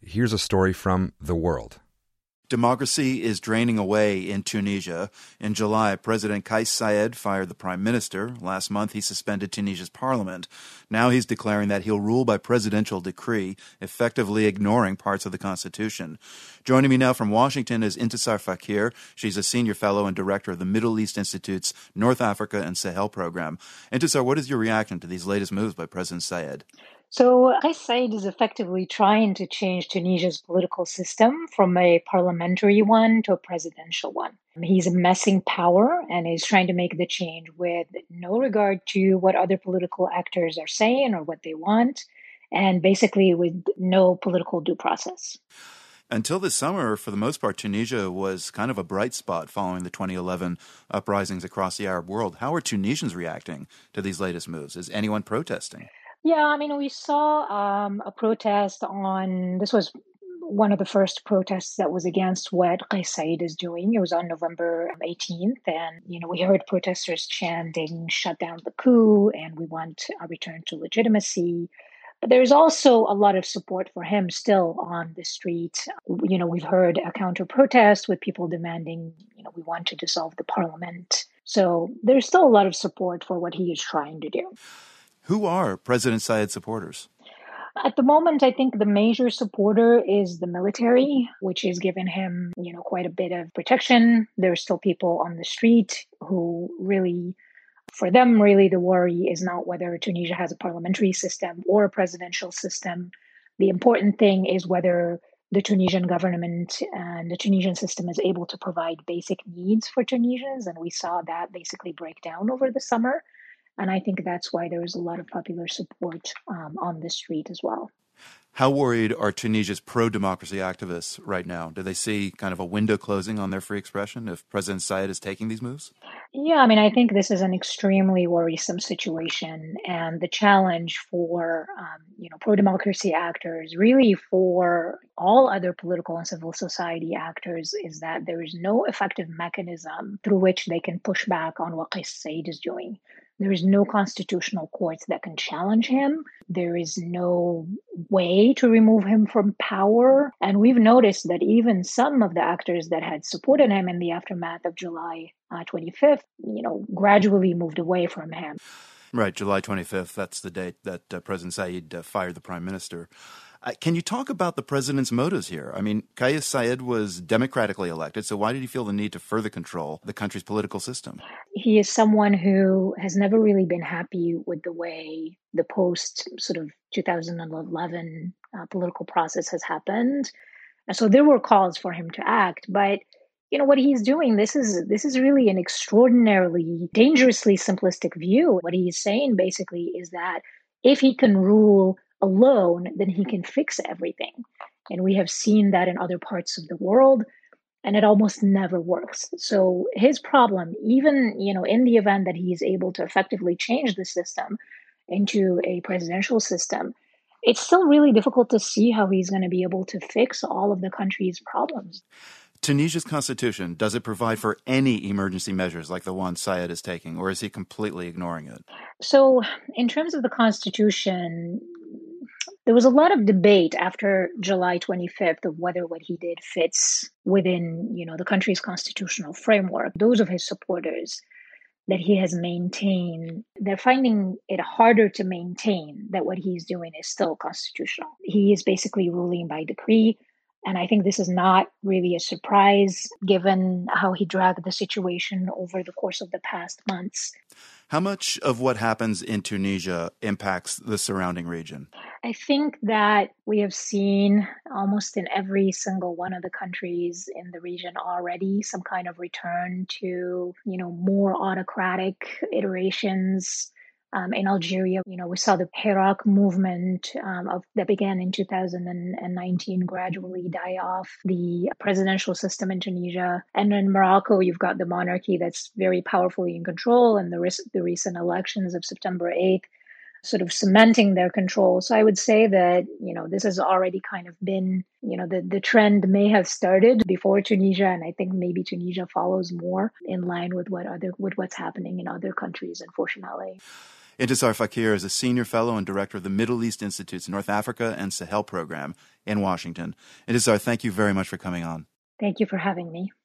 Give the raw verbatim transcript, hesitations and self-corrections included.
here's a story from The World. Democracy is draining away in Tunisia. In July, President Kais Saied fired the prime minister. Last month, he suspended Tunisia's parliament. Now he's declaring that he'll rule by presidential decree, effectively ignoring parts of the constitution. Joining me now from Washington is Intisar Fakir. She's a senior fellow and director of the Middle East Institute's North Africa and Sahel program. Intisar, what is your reaction to these latest moves by President Saied? So Kais Saied is effectively trying to change Tunisia's political system from a parliamentary one to a presidential one. He's amassing power and is trying to make the change with no regard to what other political actors are saying or what they want, and basically with no political due process. Until this summer, for the most part, Tunisia was kind of a bright spot following the twenty eleven uprisings across the Arab world. How are Tunisians reacting to these latest moves? Is anyone protesting? Yeah, I mean, we saw um, a protest on, this was one of the first protests that was against what Kais Saied is doing. It was on November eighteenth, and, you know, we heard protesters chanting, shut down the coup, and we want a return to legitimacy. But there's also a lot of support for him still on the street. You know, we've heard a counter-protest with people demanding, you know, we want to dissolve the parliament. So there's still a lot of support for what he is trying to do. Who are President Saied's supporters? At the moment, I think the major supporter is the military, which is giving him, you know, quite a bit of protection. There are still people on the street who really, for them, really the worry is not whether Tunisia has a parliamentary system or a presidential system. The important thing is whether the Tunisian government and the Tunisian system is able to provide basic needs for Tunisians. And we saw that basically break down over the summer. And I think that's why there is a lot of popular support um, on the street as well. How worried are Tunisia's pro-democracy activists right now? Do they see kind of a window closing on their free expression if President Saied is taking these moves? Yeah, I mean, I think this is an extremely worrisome situation. And the challenge for, um, you know, pro-democracy actors, really for all other political and civil society actors, is that there is no effective mechanism through which they can push back on what Kais Saied is doing. There is no constitutional courts that can challenge him. There is no way to remove him from power. And we've noticed that even some of the actors that had supported him in the aftermath of July uh, twenty-fifth, you know, gradually moved away from him. Right, July twenty-fifth, that's the date that uh, President Saied uh, fired the prime minister. Uh, can you talk about the president's motives here? I mean, Kais Saied was democratically elected, so why did he feel the need to further control the country's political system? He is someone who has never really been happy with the way the post sort of two thousand eleven uh, political process has happened. And so there were calls for him to act, but you know what he's doing, this is this is really an extraordinarily dangerously simplistic view. What he's saying basically is that if he can rule alone, then he can fix everything. And we have seen that in other parts of the world, and it almost never works. So his problem, even, you know, in the event that he is able to effectively change the system into a presidential system, it's still really difficult to see how he's going to be able to fix all of the country's problems. Tunisia's constitution, does it provide for any emergency measures like the one Saied is taking, or is he completely ignoring it? So in terms of the constitution, there was a lot of debate after July twenty-fifth of whether what he did fits within, you know, the country's constitutional framework. Those of his supporters that he has maintained, they're finding it harder to maintain that what he's doing is still constitutional. He is basically ruling by decree. And I think this is not really a surprise given how he dragged the situation over the course of the past months. How much of what happens in Tunisia impacts the surrounding region? I think that we have seen almost in every single one of the countries in the region already some kind of return to, you know, more autocratic iterations. Um, in Algeria, you know, we saw the Hirak movement um, of, that began in two thousand nineteen gradually die off, the presidential system in Tunisia. And in Morocco, you've got the monarchy that's very powerfully in control, and the, res- the recent elections of September eighth sort of cementing their control. So I would say that, you know, this has already kind of been, you know, the, the trend may have started before Tunisia, and I think maybe Tunisia follows more in line with what other with what's happening in other countries, unfortunately. Intisar Fakir is a senior fellow and director of the Middle East Institute's North Africa and Sahel program in Washington. Intisar, thank you very much for coming on. Thank you for having me.